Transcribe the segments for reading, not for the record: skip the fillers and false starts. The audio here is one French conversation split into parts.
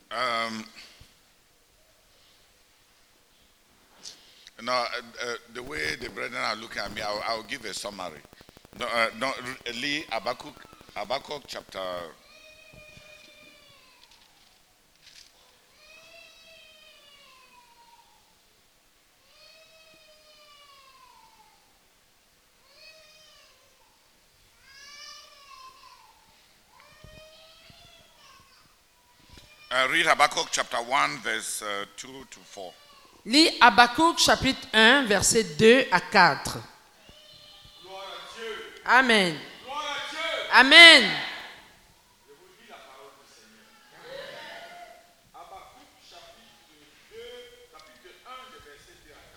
The way the brethren are looking at me, I'll give a summary. Lee Habakkuk chapter. Read Habakkuk chapter 1, verse 2 to 4. Lis Habakkuk chapitre 1, verset 2 à 4. Gloire à Dieu. Amen. Gloire à Dieu. Amen. Je vous lis la parole du Seigneur. Habakkuk chapitre 1, de verset 2 à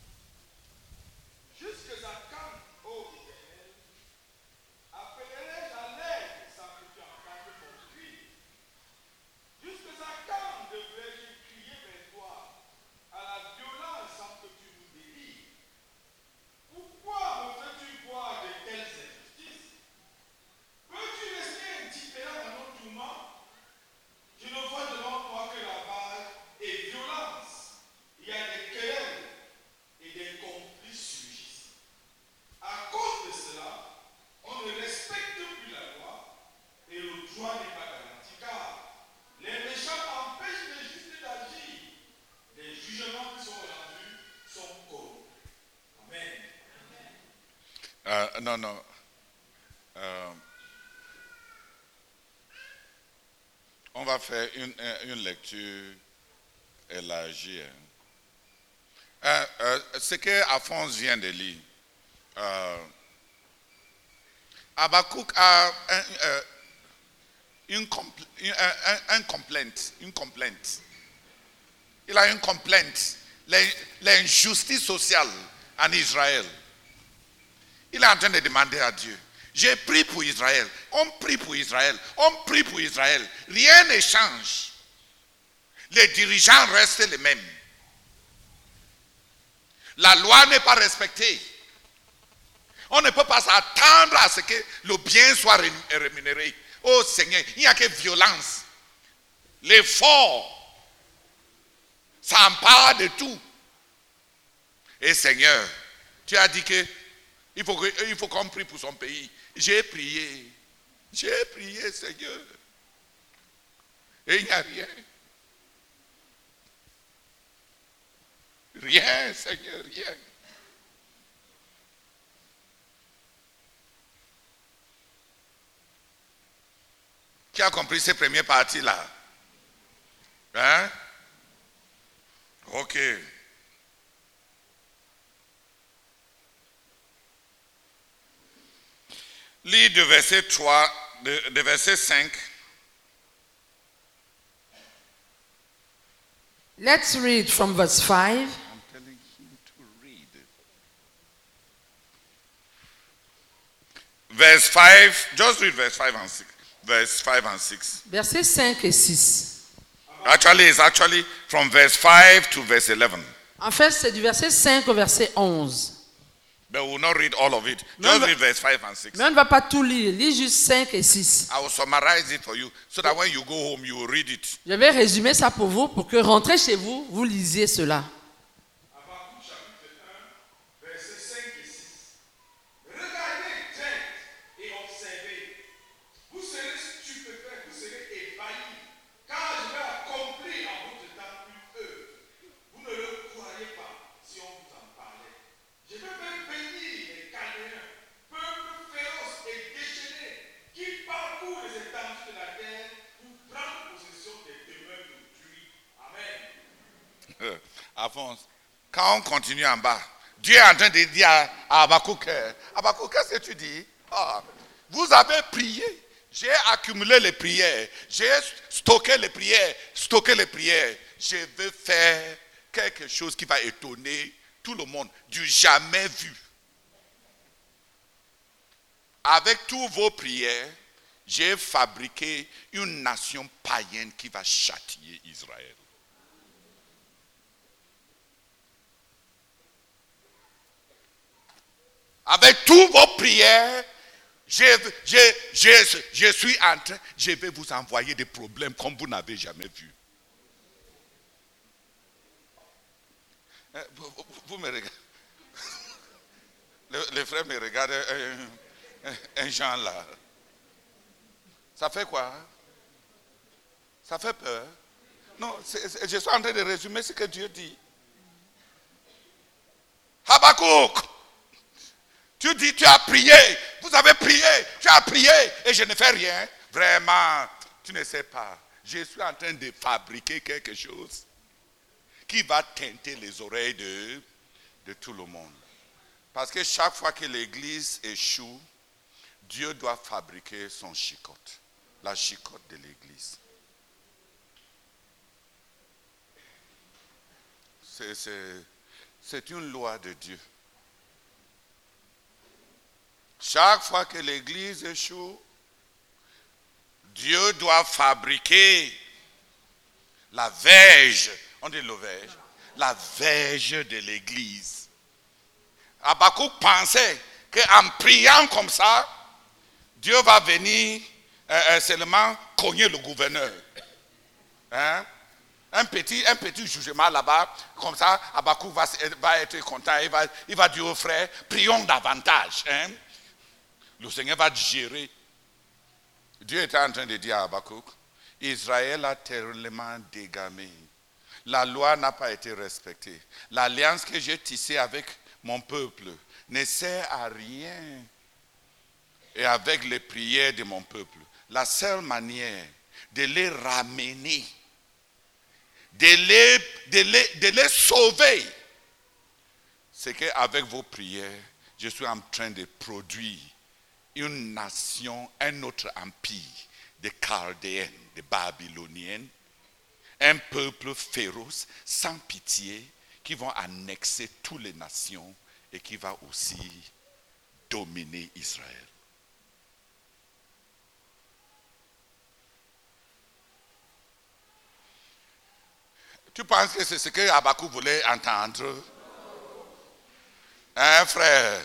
4. Jusque à quand, ô Éternel, appellerai-je à l'aide sans que tu entendes mon cri? Jusque à quand devrais-je crier vers toi à la violence sans que tu nous délivres? Pourquoi me fais-tu voir de telles injustices? Peux-tu rester indifférent à nos tourments? Je ne vois devant moi que la rage et violence. Il y a des querelles et des conflits surgissent. À cause de cela, on ne respecte plus la loi et le droit n'est pas garanti car les méchants empêchent les justes d'agir. Les jugements qui sont rendus sont corrompus. Amen. On va faire une lecture élargie. Ce que Alphonse vient de lire, Habakkuk a une complainte. Il a une complainte. L'injustice sociale en Israël. Il est en train de demander à Dieu. J'ai prié pour Israël. On prie pour Israël. On prie pour Israël. Rien ne change. Les dirigeants restent les mêmes. La loi n'est pas respectée. On ne peut pas s'attendre à ce que le bien soit rémunéré. Oh Seigneur, il n'y a que violence. L'effort s'empare de tout. Et Seigneur, tu as dit que il faut qu'on prie pour son pays. J'ai prié, Seigneur. Et il n'y a rien. Rien, Seigneur, rien. Qui a compris ces premières parties-là? Hein? Ok. Lis de verset 3, de verset 5. Let's read from verse 5. I'm telling him to read. Verse 5, just read verse 5 and 6. Verse 5 and 6. Versets 5 et 6. It's actually from verse 5 to verse 11. En fait, c'est du verset 5 au verset 11. But we will not read all of it. Just read verse 5 and 6. Mais on ne va pas tout lire. Lis juste 5 et 6. I will summarize it for you so that when you go home, you will read it. Je vais résumer ça pour vous, pour que rentrez chez vous, vous lisiez cela. Habakkuk chapitre 1, versets 5 et 6. Regardez, tête et observez. Vous serez stupéfaits, vous serez ébahis, car je vais accomplir en votre temps une œuvre. Vous ne le croyez pas si on vous en parlait. Je vais faire bénir les Chaldéens, peuple féroce et déchaîné, qui parcourt les étendues de la terre pour prendre possession des demeures d'autrui. Amen. Alphonse, quand on continue en bas, Dieu est en train de dire à Habakkuk, Habakkuk, qu'est-ce que tu dis? Vous avez prié, j'ai accumulé les prières, j'ai stocké les prières. Je vais faire quelque chose qui va étonner tout le monde, du jamais vu. Avec toutes vos prières, j'ai fabriqué une nation païenne qui va châtier Israël. Avec toutes vos prières, je suis en train, je vais vous envoyer des problèmes comme vous n'avez jamais vu. Vous me regardez. Les frères me regardent, un genre là. Ça fait quoi? Ça fait peur? Non, je suis en train de résumer ce que Dieu dit. Habakkuk, tu dis, tu as prié, vous avez prié, tu as prié et je ne fais rien. Vraiment, tu ne sais pas. Je suis en train de fabriquer quelque chose qui va teinter les oreilles de tout le monde. Parce que chaque fois que l'église échoue, Dieu doit fabriquer son chicote, la chicote de l'église. C'est une loi de Dieu. Chaque fois que l'église échoue, Dieu doit fabriquer la verge, on dit l'auverge, la verge de l'église. Habakkuk pensait qu'en priant comme ça, Dieu va venir seulement cogner le gouverneur. Hein? Un petit jugement là-bas, comme ça, Habakkuk va être content, il va dire aux frères, prions davantage. Hein? Le Seigneur va gérer. Dieu était en train de dire à Habakkuk, Israël a tellement dégamé. La loi n'a pas été respectée. L'alliance que j'ai tissée avec mon peuple ne sert à rien. Et avec les prières de mon peuple, la seule manière de les ramener, de les sauver, c'est qu'avec vos prières, je suis en train de produire une nation, un autre empire, des Chaldéens, des Babyloniens, un peuple féroce, sans pitié, qui vont annexer toutes les nations et qui va aussi dominer Israël. Tu penses que c'est ce que Habakkuk voulait entendre? Hein, frère?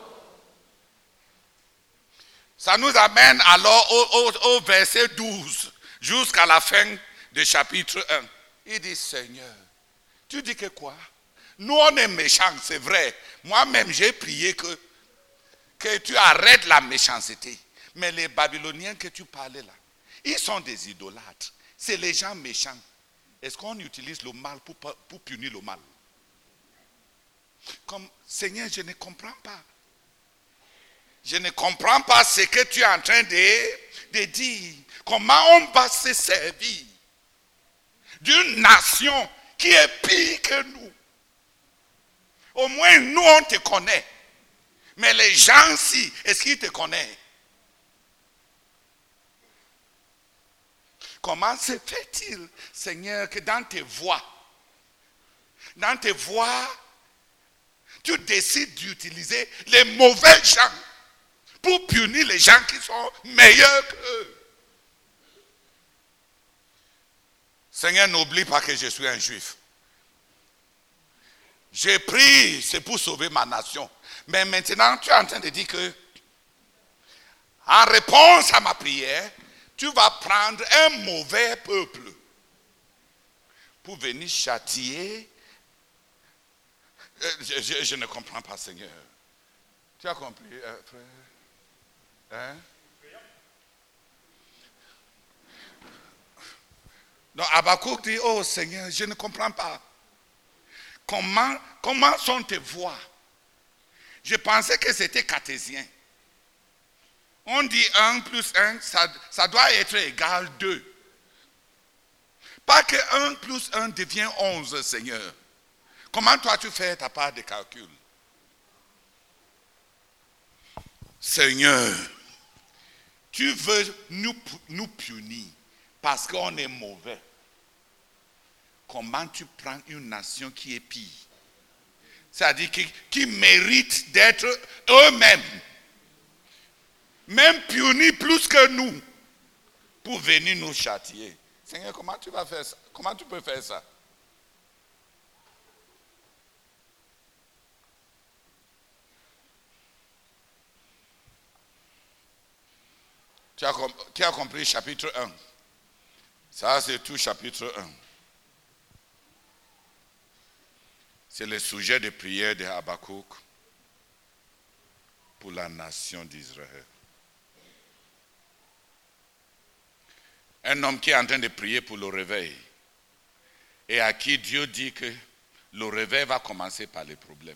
Ça nous amène alors au verset 12, jusqu'à la fin du chapitre 1. Il dit, Seigneur, tu dis que quoi? Nous on est méchants, c'est vrai. Moi-même j'ai prié que tu arrêtes la méchanceté. Mais les Babyloniens que tu parlais là, ils sont des idolâtres. C'est les gens méchants. Est-ce qu'on utilise le mal pour punir le mal? Comme, Seigneur, je ne comprends pas. Je ne comprends pas ce que tu es en train de dire. Comment on va se servir d'une nation qui est pire que nous? Au moins, nous, on te connaît. Mais les gens-ci, est-ce qu'ils te connaissent? Comment se fait-il, Seigneur, que dans tes voies, tu décides d'utiliser les mauvais gens pour punir les gens qui sont meilleurs qu'eux? Seigneur, n'oublie pas que je suis un juif. J'ai pris, c'est pour sauver ma nation. Mais maintenant, tu es en train de dire que, en réponse à ma prière, tu vas prendre un mauvais peuple pour venir châtier. Je ne comprends pas, Seigneur. Tu as compris, frère? Hein? Donc Habakkuk dit, oh Seigneur, je ne comprends pas. Comment sont tes voix? Je pensais que c'était cartésien. On dit 1 plus 1, ça doit être égal 2. Pas que 1 plus 1 devient 11, Seigneur. Comment toi tu fais ta part de calcul? Seigneur, tu veux nous punir parce qu'on est mauvais. Comment tu prends une nation qui est pire? C'est-à-dire qui mérite d'être eux-mêmes, même punis plus que nous, pour venir nous châtier. Seigneur, comment tu vas faire ça? Comment tu peux faire ça? Qui a compris chapitre 1? Ça, c'est tout chapitre 1. C'est le sujet de prière de Habakkuk pour la nation d'Israël. Un homme qui est en train de prier pour le réveil et à qui Dieu dit que le réveil va commencer par les problèmes.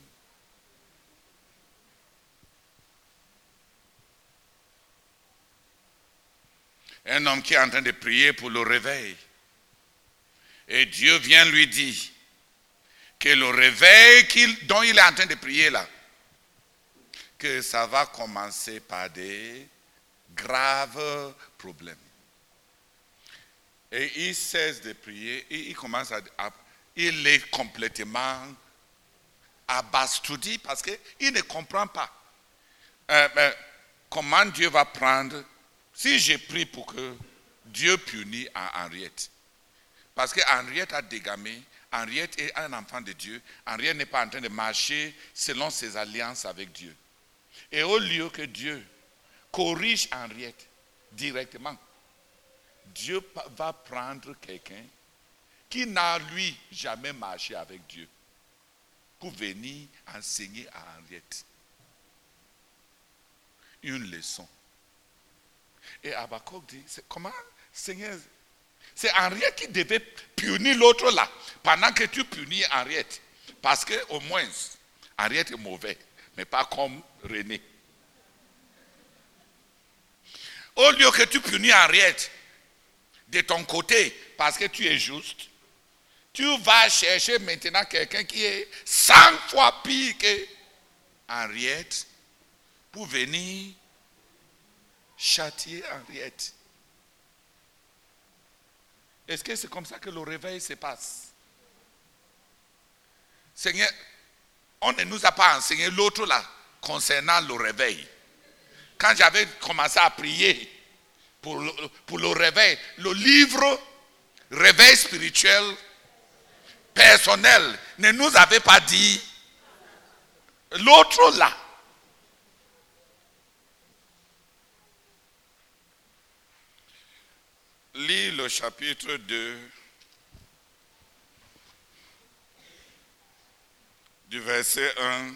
Un homme qui est en train de prier pour le réveil et Dieu vient lui dire que le réveil dont il est en train de prier là, que ça va commencer par des graves problèmes. Et il cesse de prier et il commence il est complètement abasourdi parce qu'il ne comprend pas comment Dieu va prendre. Si j'ai prie pour que Dieu punisse Henriette, parce qu'Henriette a dégamé, Henriette est un enfant de Dieu, Henriette n'est pas en train de marcher selon ses alliances avec Dieu. Et au lieu que Dieu corrige Henriette directement, Dieu va prendre quelqu'un qui n'a lui jamais marché avec Dieu pour venir enseigner à Henriette une leçon. Et Habakkuk dit, comment, Seigneur, c'est Henriette qui devait punir l'autre là, pendant que tu punis Henriette. Parce qu'au moins, Henriette est mauvais, mais pas comme René. Au lieu que tu punis Henriette de ton côté, parce que tu es juste, tu vas chercher maintenant quelqu'un qui est 100 fois pire que Henriette pour venir châtier Henriette. Est-ce que c'est comme ça que le réveil se passe? Seigneur, on ne nous a pas enseigné l'autre là concernant le réveil. Quand j'avais commencé à prier pour le réveil, le livre Réveil spirituel personnel ne nous avait pas dit l'autre là. Lis le chapitre 2 du verset 1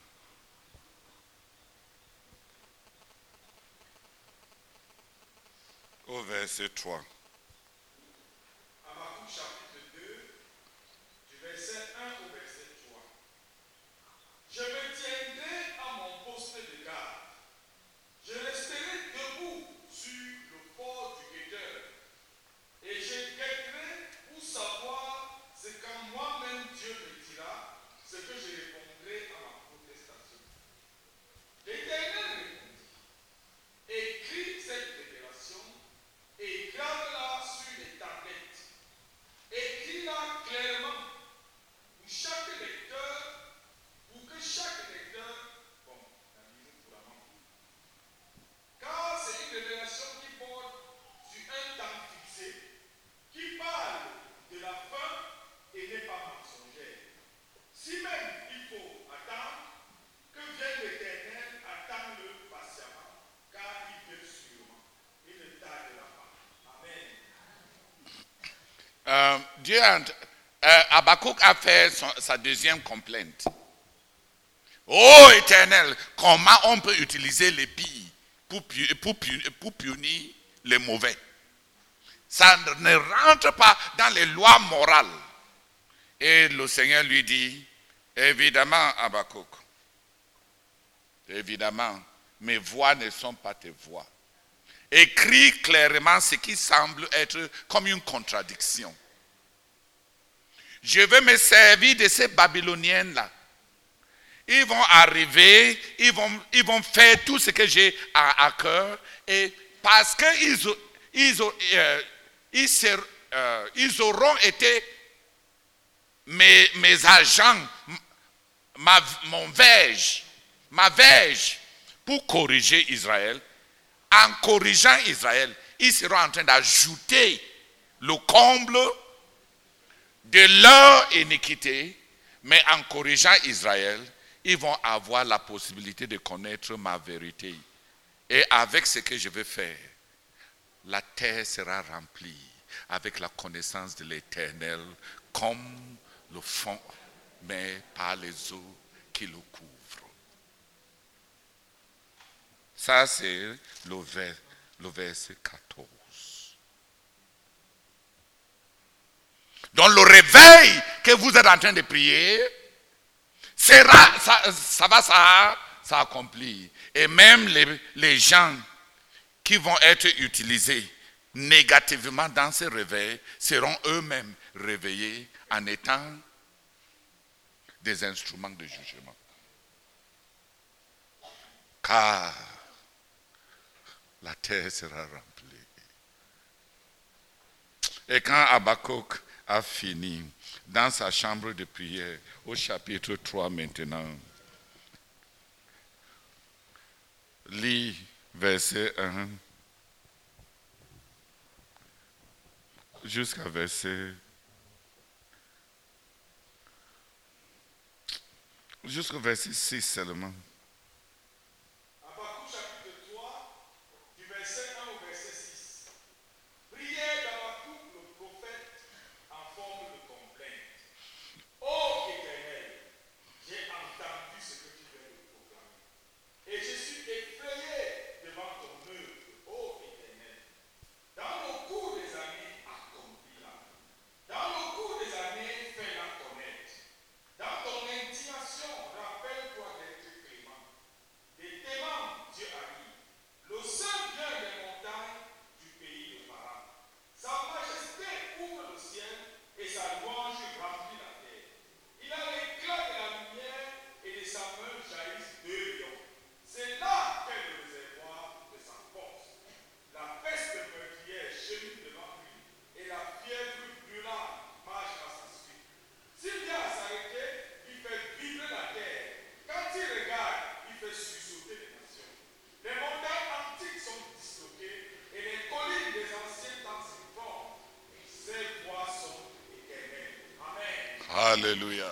au verset 3. Habakkuk chapitre 2, du verset 1 au verset 3. Je me tiendrai à mon poste de garde. Je resterai debout sur le port du guetteur. Et je guetterai pour savoir ce qu'en moi-même Dieu me dira, ce que je répondrai à ma protestation. L'Éternel répondit, écris cette révélation et grave-la sur les tablettes. Écris-la clairement pour chaque lecteur, pour que chaque lecteur, la lisons couramment, car c'est une révélation qui porte sur un temps fixé, qui parle de la fin et n'est pas mensongère. Si même il faut attendre, que vienne l'Éternel, attends-le patiemment, car il vient sûrement. Il ne tardera pas. Amen. Habakkuk a fait sa deuxième complainte. Oh Éternel, comment on peut utiliser les pires pour punir les mauvais? Ça ne rentre pas dans les lois morales. Et le Seigneur lui dit, évidemment Habakkuk, évidemment, mes voix ne sont pas tes voix. Écris clairement ce qui semble être comme une contradiction. Je vais me servir de ces Babyloniennes-là. Ils vont arriver, ils vont faire tout ce que j'ai à cœur. Et parce qu'ils auront été mes agents, ma verge pour corriger Israël. En corrigeant Israël, ils seront en train d'ajouter le comble de leur iniquité, mais en corrigeant Israël, ils vont avoir la possibilité de connaître ma vérité. Et avec ce que je vais faire, la terre sera remplie avec la connaissance de l'Éternel comme le fond mais par les eaux qui le couvrent. Ça, c'est le verset 14. Donc le réveil que vous êtes en train de prier, ça accomplit. Et même les gens qui vont être utilisés négativement dans ce réveil seront eux-mêmes réveillés en étant des instruments de jugement. Car la terre sera remplie. Et quand Habakkuk a fini dans sa chambre de prière, au chapitre 3 maintenant, lis verset 1 jusqu'à jusqu'au verset 6 seulement. Habakkuk chapitre 3, du verset 1 au verset 6. Prière d'Habakkuk le prophète en forme de complainte. Ô Éternel, j'ai entendu ce que tu viens de proclamer. Et je suis effrayé devant ton œuvre, ô Éternel. Dans le cours des années, accomplis-la. Dans le cours des années, fais-la connaître. Dans ton indignation, rappelle-toi d'être clément. Des témoins, Dieu ami, le seul Dieu des montagnes du pays de Paran. Sa majesté ouvre le ciel et sa louange remplit la terre. Il a l'éclat de la lumière et de sa main jaillissent deux lions. C'est là qu'est le réservoir de sa force. La peste meurtrière chemine devant lui et la fièvre brûlante marche à sa suite. S'il vient à s'arrêter, il fait vibrer la terre. Quand il regarde, il fait sursauter les nations. Les montagnes antiques sont disloquées et les collines des anciens temps s'informent. Ces voix sont éternelles. Amen. Alléluia.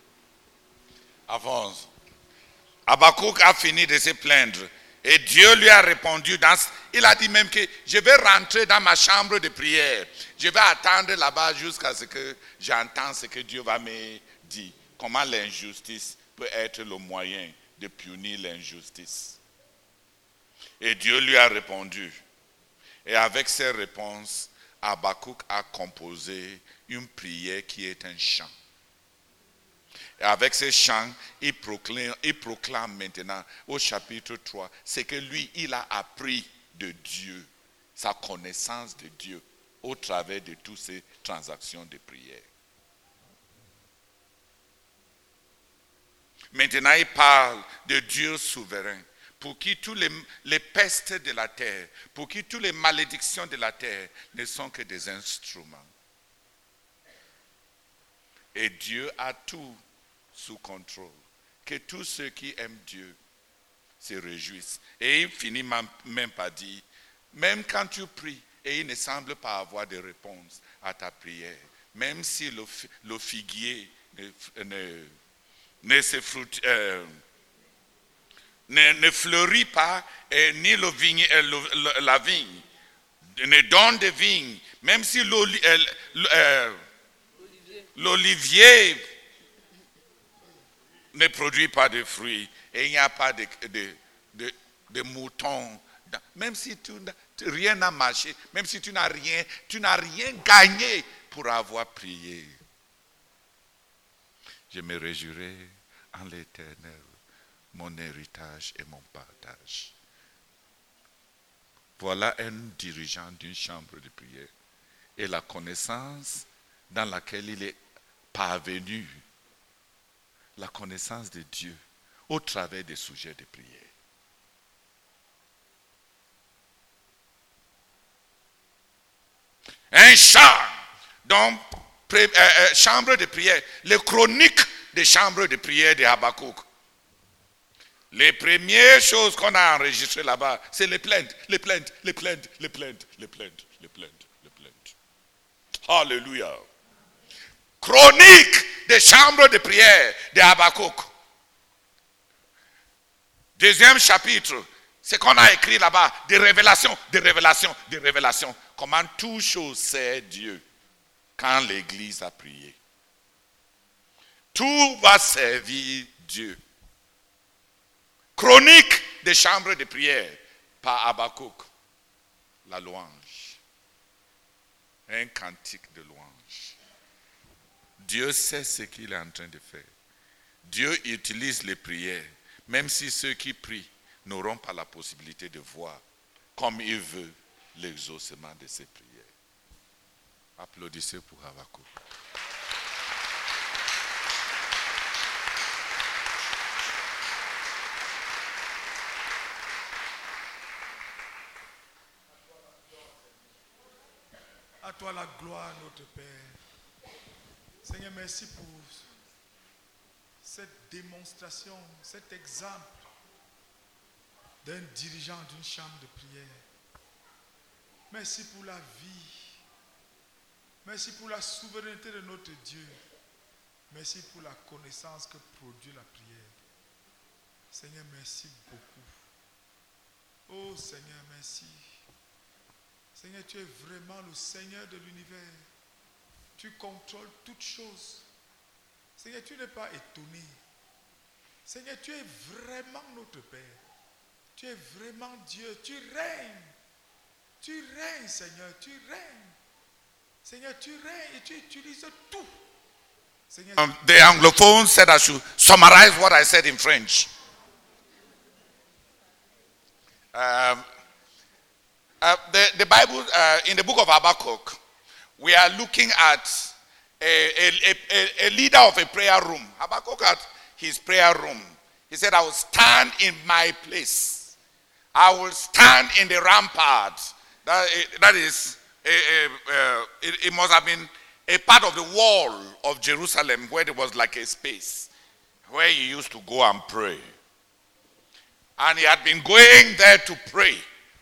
Avance. Habakkuk a fini de se plaindre. Et Dieu lui a répondu. Il a dit même que je vais rentrer dans ma chambre de prière. Je vais attendre là-bas jusqu'à ce que j'entende ce que Dieu va me dire. Comment l'injustice peut être le moyen de punir l'injustice. Et Dieu lui a répondu. Et avec ces réponses, Habakkuk a composé une prière qui est un chant. Et avec ce chant, il proclame maintenant au chapitre 3 ce que lui, il a appris de Dieu, sa connaissance de Dieu au travers de toutes ces transactions de prière. Maintenant, il parle de Dieu souverain, pour qui tous les pestes de la terre, pour qui toutes les malédictions de la terre ne sont que des instruments. Et Dieu a tout sous contrôle. Que tous ceux qui aiment Dieu se réjouissent. Et il finit même par dire, même quand tu pries et il ne semble pas avoir de réponse à ta prière, même si le figuier ne fleurit pas, ni la vigne ne donne de vigne, même si l'olivier ne produit pas de fruits et il n'y a pas de moutons, même si rien n'a marché, même si tu n'as rien gagné pour avoir prié, je me réjouirai en l'Éternel, mon héritage et mon partage. Voilà un dirigeant d'une chambre de prière et la connaissance dans laquelle il est parvenu, la connaissance de Dieu au travers des sujets de prière. Un chant, donc chambre de prière, les chroniques des chambres de prière de Habakkuk. Les premières choses qu'on a enregistrées là-bas, c'est les plaintes. Alléluia. Chronique des chambres de prière de Habakkuk. Deuxième chapitre, c'est qu'on a écrit là-bas, des révélations. Comment toute chose sert Dieu quand l'Église a prié. Tout va servir Dieu. Chronique des chambres de prière par Habakkuk. La louange. Un cantique de louange. Dieu sait ce qu'il est en train de faire. Dieu utilise les prières, même si ceux qui prient n'auront pas la possibilité de voir comme il veut l'exaucement de ces prières. Applaudissez pour Habakkuk. À toi la gloire, notre Père. Seigneur, merci pour cette démonstration, cet exemple d'un dirigeant d'une chambre de prière. Merci pour la vie. Merci pour la souveraineté de notre Dieu. Merci pour la connaissance que produit la prière. Seigneur, merci beaucoup. Oh Seigneur, merci. Seigneur, tu es vraiment le Seigneur de l'univers. Tu contrôles toutes choses. Seigneur, tu n'es pas étonné. Seigneur, tu es vraiment notre Père. Tu es vraiment Dieu. Tu règnes. Tu règnes, Seigneur. Tu règnes. Seigneur, tu règnes et tu utilises tout. Seigneur, The Anglophone said I should summarize what I said in French. The Bible, in the book of Habakkuk, we are looking at a leader of a prayer room. Habakkuk had his prayer room. He said, I will stand in my place. I will stand in the rampart. That is, it must have been a part of the wall of Jerusalem where there was like a space where he used to go and pray. And he had been going there to pray.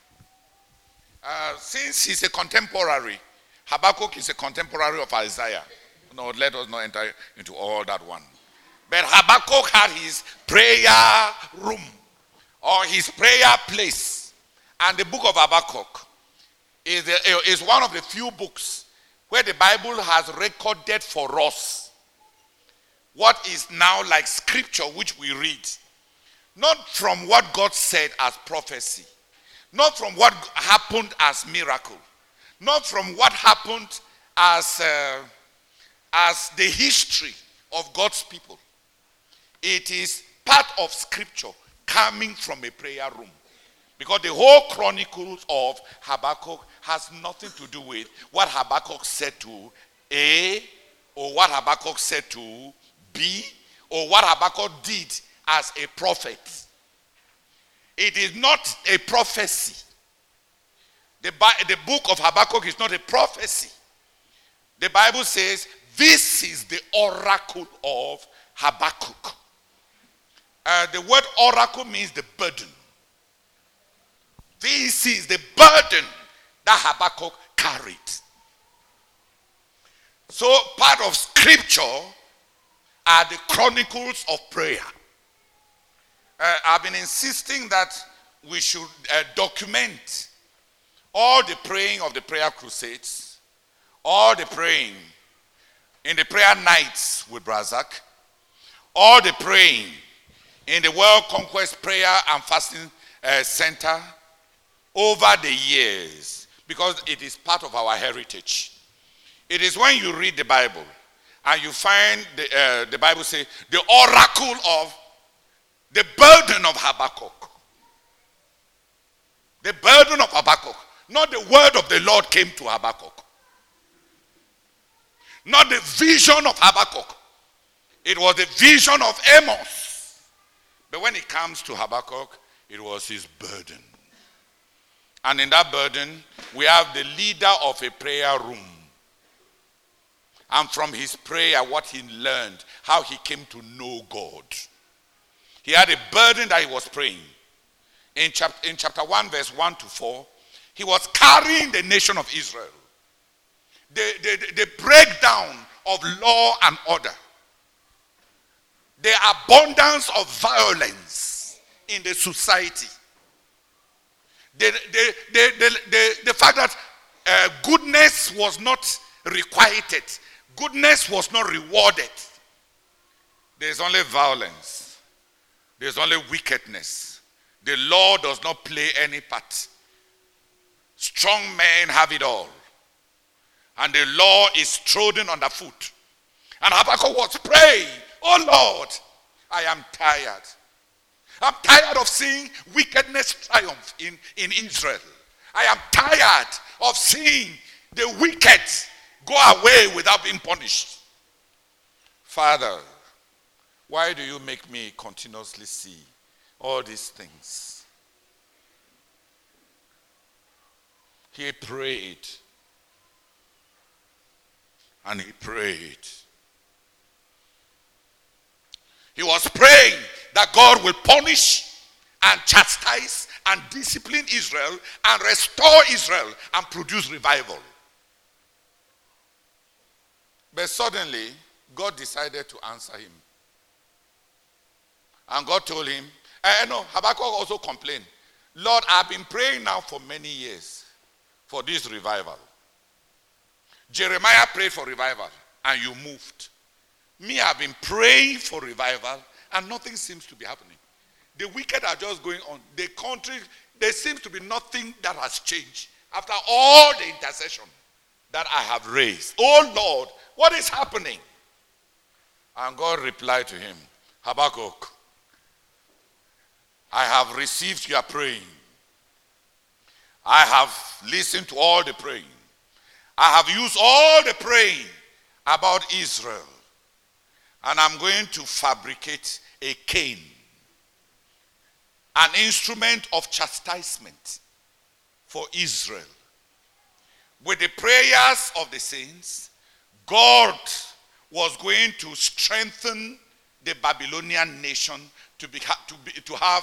Since he's a contemporary, Habakkuk is a contemporary of Isaiah. No, let us not enter into all that one. But Habakkuk had his prayer room or his prayer place. And the book of Habakkuk is one of the few books where the Bible has recorded for us what is now like scripture which we read. Not from what God said as prophecy. Not from what happened as miracle. Not from what happened as the history of God's people. It is part of scripture coming from a prayer room. Because the whole chronicles of Habakkuk has nothing to do with what Habakkuk said to A, or what Habakkuk said to B, or what Habakkuk did as a prophet. It is not a prophecy. The book of Habakkuk is not a prophecy. The Bible says, this is the oracle of Habakkuk. The word oracle means the burden. This is the burden that Habakkuk carried. So part of scripture are the chronicles of prayer. I've been insisting that we should document all the praying of the prayer crusades, all the praying in the prayer nights with Brazak, all the praying in the World Conquest Prayer and Fasting Center over the years, because it is part of our heritage. It is when you read the Bible and you find the Bible say the oracle of the burden of Habakkuk. The burden of Habakkuk. Not the word of the Lord came to Habakkuk. Not the vision of Habakkuk. It was the vision of Amos. But when it comes to Habakkuk, it was his burden. And in that burden, we have the leader of a prayer room. And from his prayer, what he learned, how he came to know God. He had a burden that he was praying. In chapter 1, verse 1 to 4, he was carrying the nation of Israel. The breakdown of law and order. The abundance of violence in the society. The fact that goodness was not requited. Goodness was not rewarded. There's only violence. There's only wickedness. The law does not play any part. Strong men have it all. And the law is trodden underfoot. And Habakkuk was praying, oh Lord, I am tired. I'm tired of seeing wickedness triumph in Israel. I am tired of seeing the wicked go away without being punished. Father, why do you make me continuously see all these things? He prayed. And he prayed. He was praying that God will punish and chastise and discipline Israel and restore Israel and produce revival. But suddenly, God decided to answer him. And God told him, Habakkuk also complained, Lord, I've been praying now for many years for this revival. Jeremiah prayed for revival and you moved. Me, I've been praying for revival and nothing seems to be happening. The wicked are just going on. The country, there seems to be nothing that has changed after all the intercession that I have raised. Oh Lord, what is happening? And God replied to him, Habakkuk, I have received your praying. I have listened to all the praying. I have used all the praying about Israel. And I'm going to fabricate a cane, an instrument of chastisement for Israel. With the prayers of the saints, God was going to strengthen the Babylonian nation to have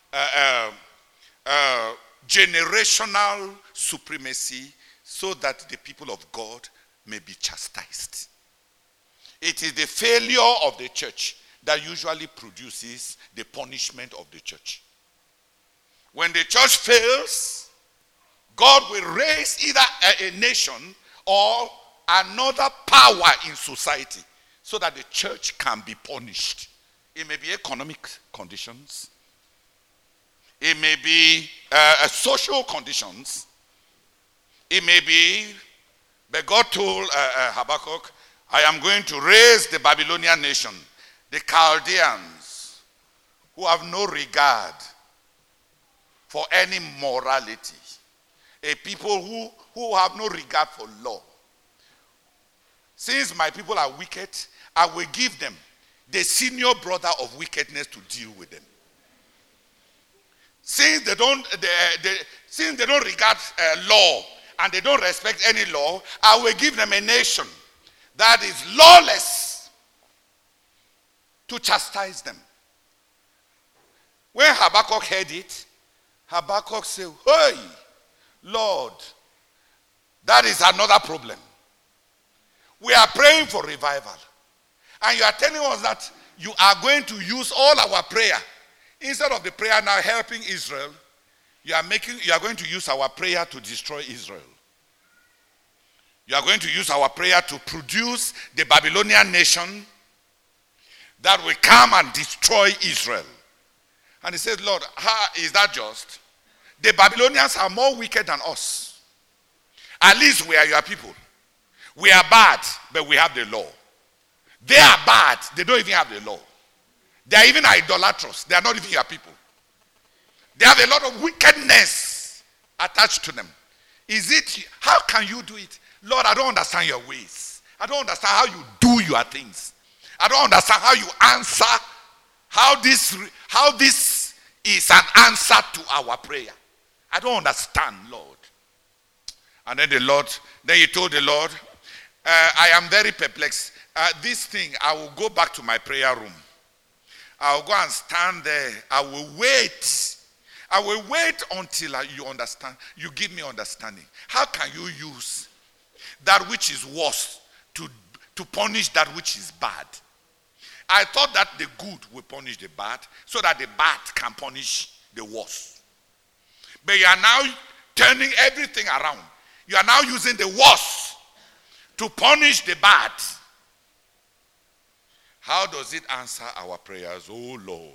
generational supremacy so that the people of God may be chastised. It is the failure of the church that usually produces the punishment of the church. When the church fails, God will raise either a nation or another power in society so that the church can be punished. It may be economic conditions. It may be social conditions. It may be, but God told Habakkuk, I am going to raise the Babylonian nation, the Chaldeans, who have no regard for any morality. A people who have no regard for law. Since my people are wicked, I will give them the senior brother of wickedness to deal with them. Since they don't regard law and they don't respect any law, I will give them a nation that is lawless to chastise them. When Habakkuk heard it, Habakkuk said, hey, Lord, that is another problem. We are praying for revival. And you are telling us that you are going to use all our prayer. Instead of the prayer now helping Israel, you are going to use our prayer to destroy Israel. You are going to use our prayer to produce the Babylonian nation that will come and destroy Israel. And he said, Lord, how is that just? The Babylonians are more wicked than us. At least we are your people. We are bad, but we have the law. They are bad. They don't even have the law. They are even idolatrous. They are not even your people. They have a lot of wickedness attached to them. How can you do it? Lord, I don't understand your ways. I don't understand how you do your things. I don't understand how you answer, how this is an answer to our prayer. I don't understand, Lord. And then he told the Lord, I am very perplexed. This thing, I will go back to my prayer room. I will go and stand there. I will wait. I will wait until you understand. You give me understanding. How can you use that which is worse to punish that which is bad? I thought that the good will punish the bad so that the bad can punish the worse. But you are now turning everything around. You are now using the worse to punish the bad. How does it answer our prayers, oh Lord?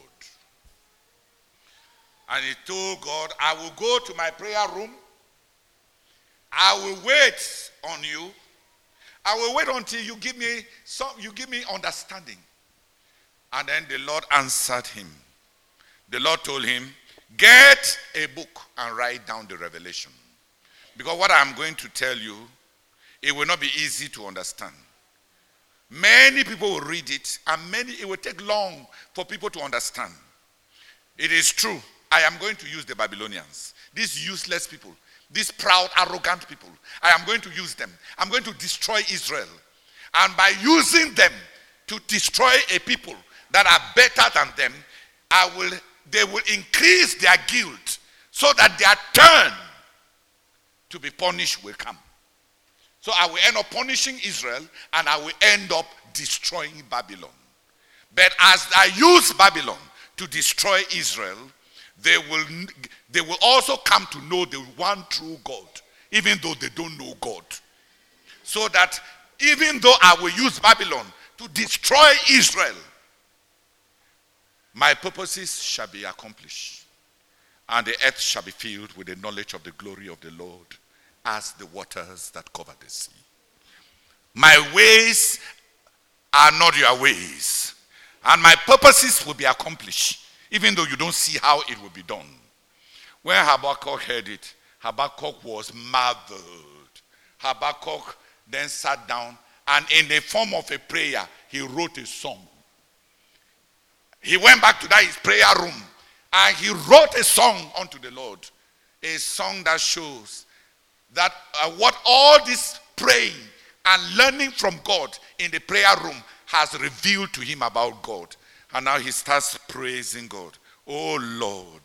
And he told God, I will go to my prayer room. I will wait on you. I will wait until you give me understanding. And then the Lord answered him. The Lord told him, get a book and write down the revelation. Because what I'm going to tell you, it will not be easy to understand. Many people will read it, and it will take long for people to understand. It is true. I am going to use the Babylonians, these useless people, these proud, arrogant people. I am going to use them. I'm going to destroy Israel. And by using them to destroy a people that are better than them, they will increase their guilt so that their turn to be punished will come. So I will end up punishing Israel, and I will end up destroying Babylon. But as I use Babylon to destroy Israel, they will also come to know the one true God, even though they don't know God. So that even though I will use Babylon to destroy Israel, my purposes shall be accomplished, and the earth shall be filled with the knowledge of the glory of the Lord as the waters that cover the sea. My ways are not your ways, and my purposes will be accomplished, even though you don't see how it will be done. When Habakkuk heard it, Habakkuk was marveled. Habakkuk then sat down, and in the form of a prayer, he wrote a song. He went back to his prayer room, and he wrote a song unto the Lord. A song that shows that what all this praying and learning from God in the prayer room has revealed to him about God. And now he starts praising God. Oh Lord,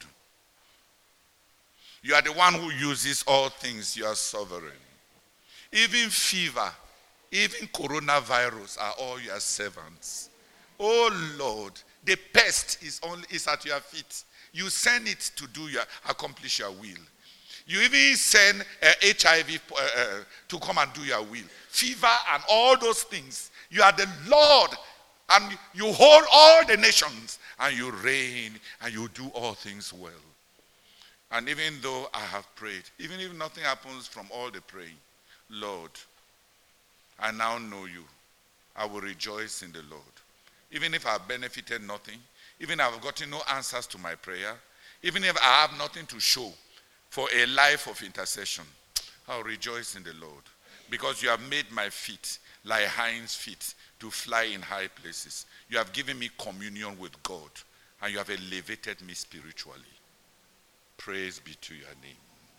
you are the one who uses all things. You are sovereign. Even fever, even coronavirus are all your servants. Oh Lord, the pest is at your feet. You send it to accomplish your will. You even send HIV to come and do your will. Fever and all those things. You are the Lord, and you hold all the nations, and you reign, and you do all things well. And even though I have prayed, even if nothing happens from all the praying, Lord, I now know you. I will rejoice in the Lord. Even if I have benefited nothing, even if I have gotten no answers to my prayer, even if I have nothing to show for a life of intercession, I'll rejoice in the Lord, because you have made my feet like hinds' feet to fly in high places. You have given me communion with God, and you have elevated me spiritually. Praise be to your name.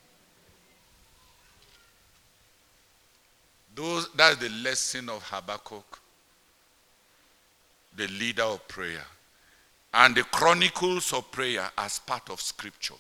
That's the lesson of Habakkuk, the leader of prayer, and the chronicles of prayer as part of scripture.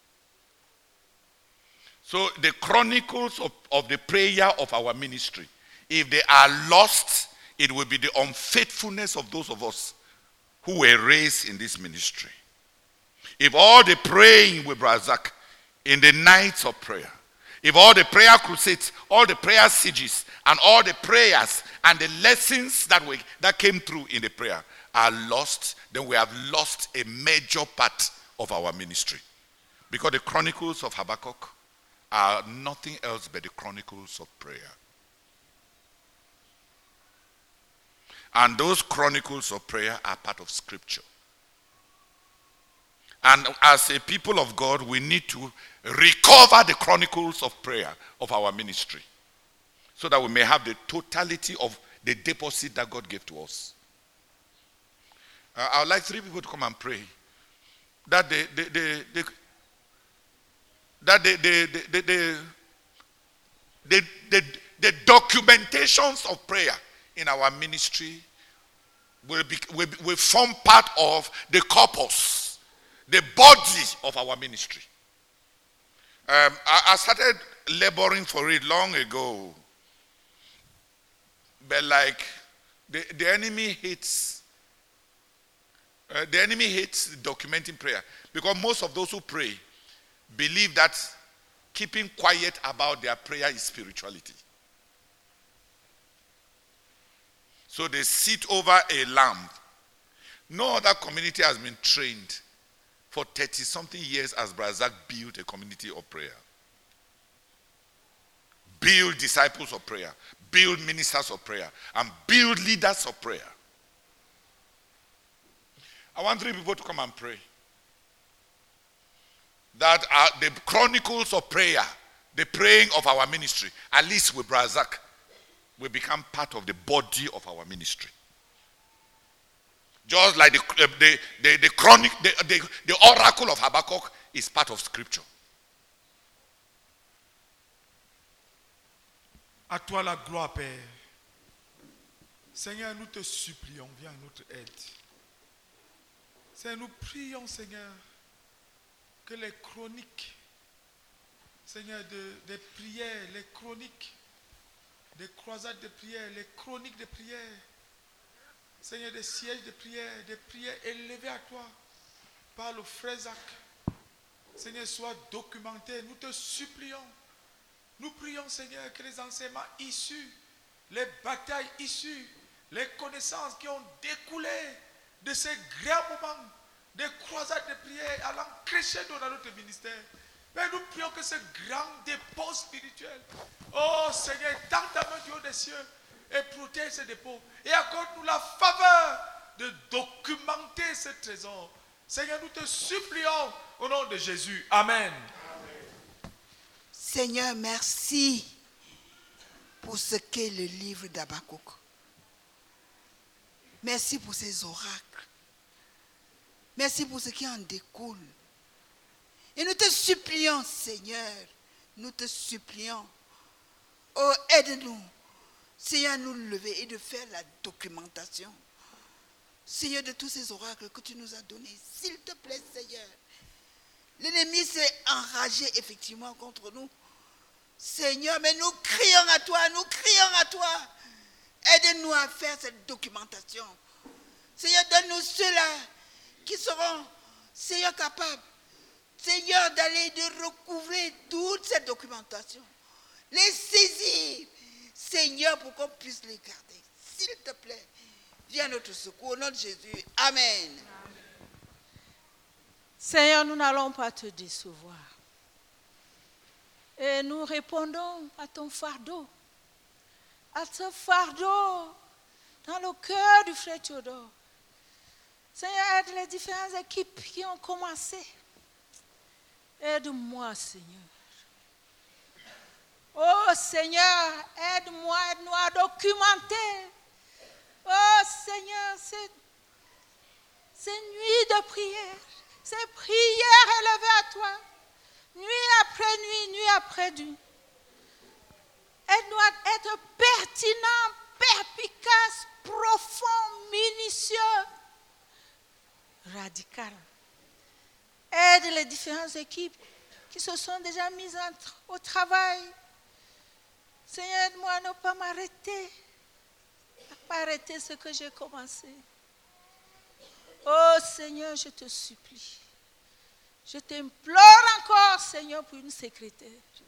So the chronicles of the prayer of our ministry, if they are lost, it will be the unfaithfulness of those of us who were raised in this ministry. If all the praying with Razak in the nights of prayer, if all the prayer crusades, all the prayer sieges, and all the prayers and the lessons that came through in the prayer are lost, then we have lost a major part of our ministry. Because the chronicles of Habakkuk are nothing else but the chronicles of prayer. And those chronicles of prayer are part of scripture. And as a people of God, we need to recover the chronicles of prayer of our ministry, so that we may have the totality of the deposit that God gave to us. I would like 3 people to come and pray that the documentations of prayer in our ministry will form part of the corpus, the body of our ministry. I started laboring for it long ago, but like the enemy hates documenting prayer, because most of those who pray believe that keeping quiet about their prayer is spirituality. So they sit over a lamp No other community has been trained for 30-something years as Brazak built a community of prayer. Build disciples of prayer, build ministers of prayer, and build leaders of prayer. I want 3 people to come and pray. That are the chronicles of prayer, the praying of our ministry, at least with Brazak, will become part of the body of our ministry. Just like the oracle of Habakkuk is part of scripture. À toi la gloire, Père. Seigneur, nous te supplions, viens à notre aide. Seigneur, nous prions, Seigneur, que les chroniques, Seigneur, des prières, les chroniques, des croisades de prière, les chroniques de prière, Seigneur, des sièges de prière, des prières élevées à toi par le frère Zach, Seigneur, soient documentés. Nous te supplions. Nous prions, Seigneur, que les enseignements issus, les batailles issues, les connaissances qui ont découlé de ces grands moments, des croisades de prière allant crescendo dans notre ministère. Mais nous prions que ce grand dépôt spirituel, oh Seigneur, tends ta main du haut des cieux et protège ce dépôt. Et accorde-nous la faveur de documenter ce trésor. Seigneur, nous te supplions au nom de Jésus. Amen. Seigneur, merci pour ce qu'est le livre d'Habakkuk. Merci pour ces oracles. Merci pour ce qui en découle. Et nous te supplions, Seigneur, nous te supplions. Oh, aide-nous, Seigneur, à nous lever et de faire la documentation. Seigneur, de tous ces oracles que tu nous as donnés, s'il te plaît, Seigneur. L'ennemi s'est enragé effectivement contre nous. Seigneur, mais nous crions à toi, nous crions à toi. Aide-nous à faire cette documentation. Seigneur, donne-nous ceux-là qui seront, Seigneur, capables, Seigneur, d'aller de recouvrer toute cette documentation. Les saisir, Seigneur, pour qu'on puisse les garder. S'il te plaît, viens à notre secours. Au nom de Jésus. Amen. Seigneur, nous n'allons pas te décevoir. Et nous répondons à ton fardeau. À ce fardeau dans le cœur du frère Théodore. Seigneur, aide les différentes équipes qui ont commencé. Aide-moi, Seigneur. Oh Seigneur, aide-moi, aide-nous à documenter. Oh Seigneur, ces nuits de prière, ces prières élevées à toi, nuit après nuit, nuit après nuit. Aide-nous à être pertinents, perspicaces, profonds, minutieux, radicaux. Aide les différentes équipes qui se sont déjà mises au travail. Seigneur, aide-moi à ne pas m'arrêter, à ne pas arrêter ce que j'ai commencé. Oh Seigneur, je te supplie. Je t'implore encore, Seigneur, pour une secrétaire,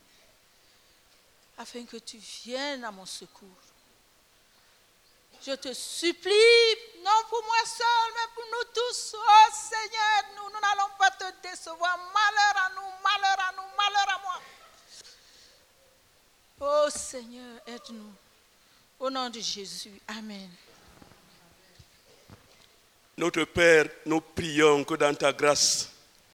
afin que tu viennes à mon secours. Je te supplie, non pour moi seul, mais pour nous tous. Oh Seigneur, nous n'allons pas te décevoir. Malheur à nous, malheur à nous, malheur à moi. Oh Seigneur, aide-nous. Au nom de Jésus, Amen. Notre Père, nous prions que dans ta grâce,